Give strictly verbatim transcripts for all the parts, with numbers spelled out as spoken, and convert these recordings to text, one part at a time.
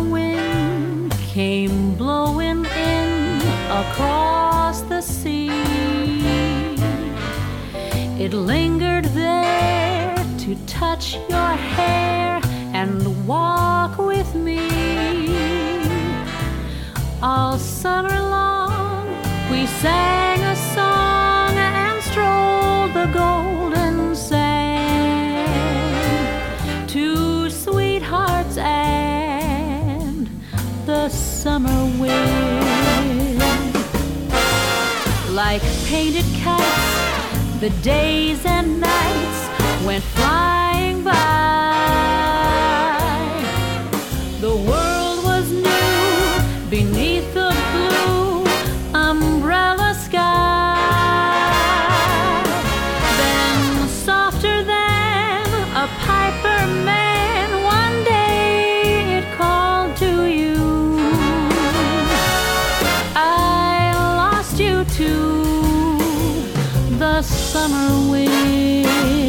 wind came blowing in across the sea. It lingered there to touch your hair and walk with me. All summer long we sang a song and strolled the golden sand. Two sweethearts and the summer wind. Like painted kites, the days and nights went flying by. The world was new beneath the blue umbrella sky. Then, softer than a piper man, one day it called to you. I lost you to the summer wind.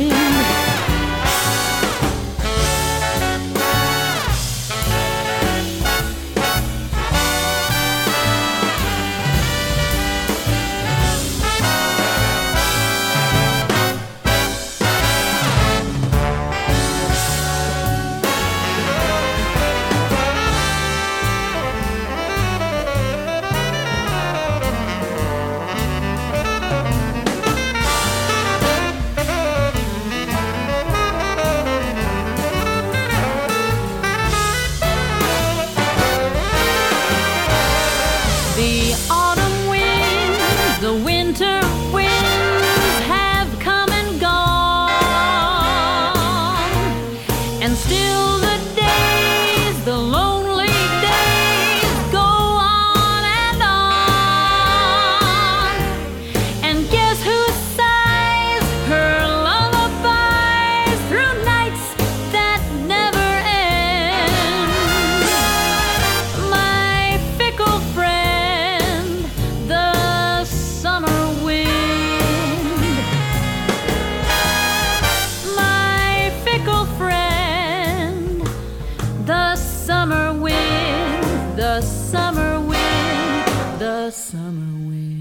The autumn winds, the winter winds have come and gone, and still the days, the lonely days go on and on. And guess who sighs her lullabies through nights that never end? My fickle friend, the summer wind. My fickle friend, the summer wind, the summer wind, the summer wind.